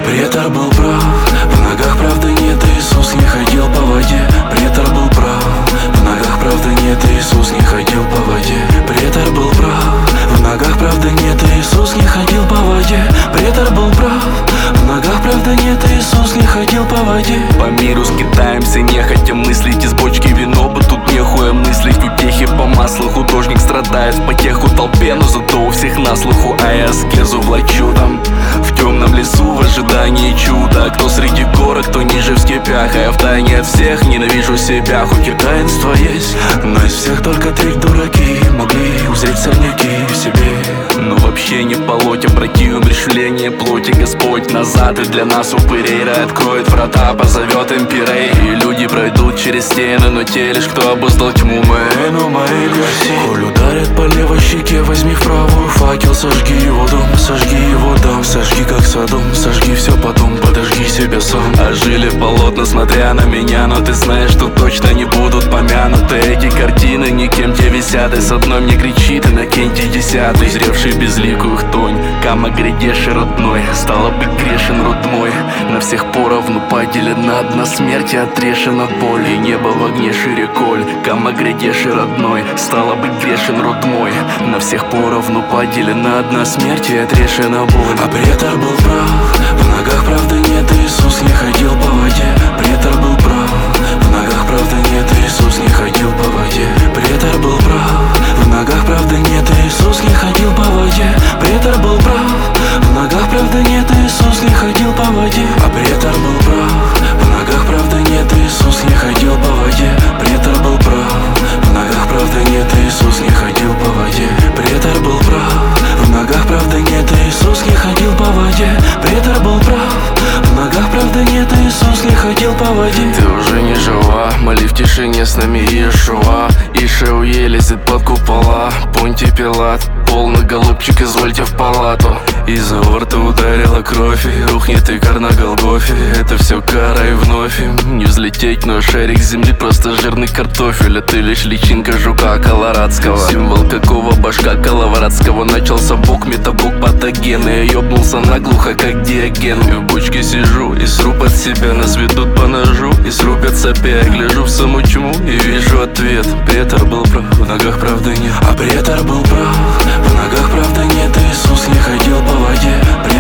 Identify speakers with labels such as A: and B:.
A: Претор был прав, в ногах правды нет, Иисус не ходил по воде. Претор был прав, в ногах правды нет, Иисус не ходил по воде. Претор был прав, в ногах правды нет, Иисус не ходил по воде. Претор был прав, в ногах правды нет, Иисус не ходил по воде.
B: По миру скитаемся, не хотя мыслить из бочки вино бы тут нехуя мыслить. Утехи по маслу, художник страдает в потеху толпе, но зато у всех на слуху. А я аскезу влачу там в темном лесу в ожидании чуда. Кто среди гор, кто ниже в степях, а я втайне от всех ненавижу себя. Хоть и таинство есть,
A: но из всех только три дураки могли узреть сорняки в себе.
B: но вообще не полоть, обратим решение плоти. Господь назад и для нас упырей рай откроет врата, позовет имперей. И люди пройдут через стены, но те лишь, кто обуздал тьму.
A: моей Коль ударят по левой щеке, возьми в правую факел. Сожги его дом, сожги его дом. Сожги как Содом, сожги все потом, подожги себя сам.
B: А жили полотна, смотря на меня, но ты знаешь, что точно не будут помянуты эти картины, никем те висят. И с одной мне кричит Иннокентий десятый, зревший безликую хтонь. Кама грядеши родной, стало быть грешен род мой. На всех поровну поделена одна смерть и отрешена боль. И небо в огне шире коль. Кама грядеши родной, стало быть грешен род мой. На всех поровну поделена одна смерть и отрешена боль.
A: Претор был прав, в ногах правды нет, Иисус не ходил по воде. Претор был прав, в ногах правды нет, Иисус не ходил по воде. Претор был прав, в ногах правды нет, Иисус не ходил по воде. Претор был прав, в ногах правды нет, Иисус не ходил по воде. Претор был прав, в ногах правды нет, Иисус не ходил по воде. Претор был прав, в ногах правды нет, Иисус не ходил по воде. Претор был прав, в ногах правды нет, Иисус не ходил по воде. Претор был прав, в ногах правды нет, Иисус не ходил по воде.
B: Ты уже не жива, моли в тишине с нами Иешуа. Ишеуе лезет под купола, Понтий Пилат, полный голубчик, извольте в палату. Из аорты ударила кровь, и рухнет икор на Голгофе. Это все кара и вновь им не взлететь, но шарик земли просто жирный картофель. А ты лишь личинка жука колорадского. Символ какого башка коловратского. Начался бог, метабук патоген, и я ёбнулся наглухо, как Диоген. И в бочке сижу, и сруб от себя нас ведут по ножу, и срубят сопя. Я гляжу в саму тьму и вижу ответ. Претор был прав, в ногах правды нет.
A: Претор был прав, в ногах правды нет, Иисус не ходил по воде.